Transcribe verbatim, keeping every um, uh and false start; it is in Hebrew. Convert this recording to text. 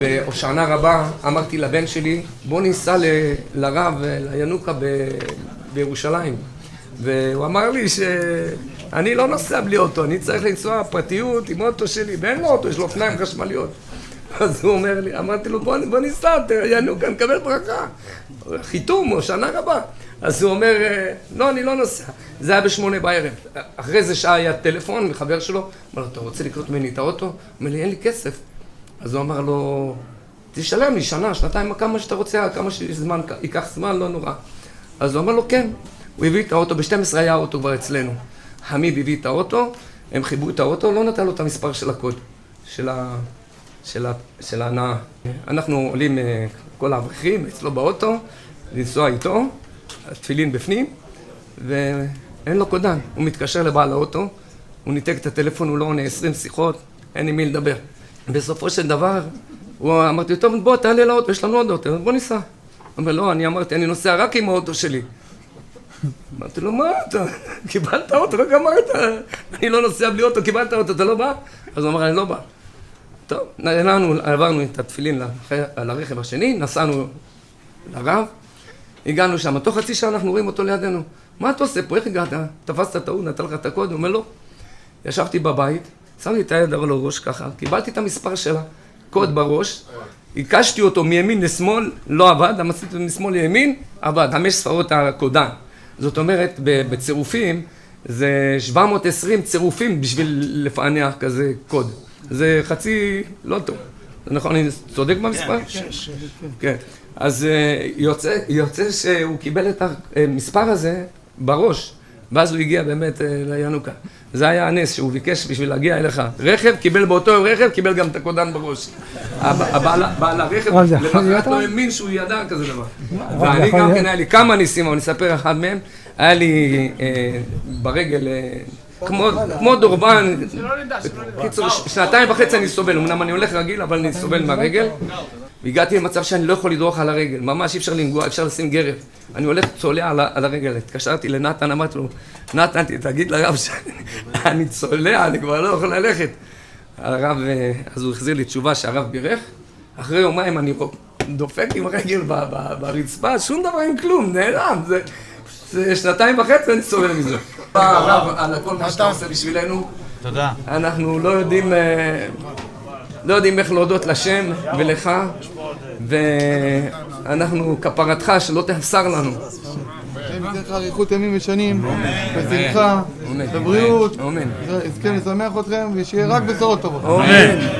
בהושענא רבה אמרתי לבן שלי, בוא ניסע ל- לרב, לינוקה ב- בירושלים. והוא אמר לי שאני לא נוסע בלי אוטו, אני צריך לנסוע פרטיות עם אוטו שלי, ואין לו אוטו, יש לו אופניים חשמליות. אז הוא אומר לי, אמרתי לו, בוא, בוא ניסע, ינוקה, נקבל ברכה. חיתום, הושענא רבה. אז הוא אומר, לא, אני לא נוסע. זה היה בשמונה בערב. אחרי זה שעה היה טלפון מחבר שלו, אמר לו, אתה רוצה לקנות ממני את האוטו? הוא אומר לי, אין לי כסף. אז הוא אמר לו, תשלם לי שנה, שנתיים, כמה שאתה רוצה, כמה שזמן, ייקח זמן, לא נורא. אז הוא אמר לו, כן. הוא הביא את האוטו, ב-שתים עשרה היה האוטו כבר אצלנו. חמיב הביא את האוטו, הם חיברו את האוטו, לא נתן לו את המספר של הקוד, של ה... של ה... של ההנאה. אנחנו עולים כל האברכים אצלו באוטו, לנסוע איתו, התפילין בפנים, ואין לו קודן. הוא מתקשר לבעל האוטו, הוא ניתק את הטלפון, הוא לא עונה עשרים שיחות, אין עם מי לדבר. בסופו של דבר, הוא אמרתי, טוב, בוא, תעלה לאוטו, יש לנו עוד אוטו, בוא ניסע. הוא אומר, לא, אני אמרתי, אני נוסע רק עם האוטו שלי. אמרתי לו, מה אתה? קיבלת אוטו, רק אמרת, אני לא נוסע בלי אוטו, קיבלת אוטו, אתה לא בא? אז הוא אמר, אני לא בא. טוב, נעלנו, עברנו את התפילין לרכב השני, נסענו לרב, הגענו שם, תוך חצי שעה אנחנו רואים אותו לידינו. מה אתה עושה פה? איך הגעת? תפסת את ההוא, נתן לך את הקוד? הוא אומר, לא. ישבתי בבית, שמתי את היד על הראש ככה, קיבלתי את המספר שלה, קוד בראש, הקשתי אותו מימין לשמאל, לא עבד, עשיתי אותו משמאל לימין, עבד, חמש ספרות הקודן. זאת אומרת, בצירופים, זה שבע מאות ועשרים צירופים בשביל לפענח כזה קוד. זה חצי לא טוב. נכון, אני צודק במספר? כן, כן. אז יוצא, יוצא שהוא קיבל את המספר הזה בראש, ואז הוא הגיע באמת לינוקה. זה היה הנס שהוא ביקש בשביל להגיע אליך. רכב, קיבל באותו רכב, קיבל גם את הקודן בראש. בעל הרכב, למחרת לא האמין שהוא ידע כזה דבר. ואני גם כן, היה לי כמה ניסים, אבל אני אספר אחד מהם, היה לי ברגל, כמו דורבן, קיצור, שנתיים וחצי אני סובל, אמנם אני הולך רגיל, אבל אני סובל מהרגל. והגעתי למצב שאני לא יכול לדרוך על הרגל, ממש אי אפשר לנגוע, אפשר לשים גרב. אני הולך צולע על הרגל, התקשרתי לנתן, אמרתי לו, נתן, תגיד לרב שאני צולע, אני כבר לא יכול ללכת. הרב, אז הוא החזיר לי תשובה שהרב בירך, אחרי יומיים אני דופק עם הרגל ברצפה, שום דבר עם כלום, נעלם, זה שנתיים וחצי אני סובל מזה. הרב, על כל מה שאתה עושה בשבילנו, תודה. אנחנו לא יודעים... לא יודעים איך להודות לשם ולך, ואנחנו כפרתך שלא תחסר לנו. השם ייתן לך אריכות ימים ושנים, בשמחה, בבריאות, יזכה לשמח אתכם ושיהיה רק בשורות טובות. אמן.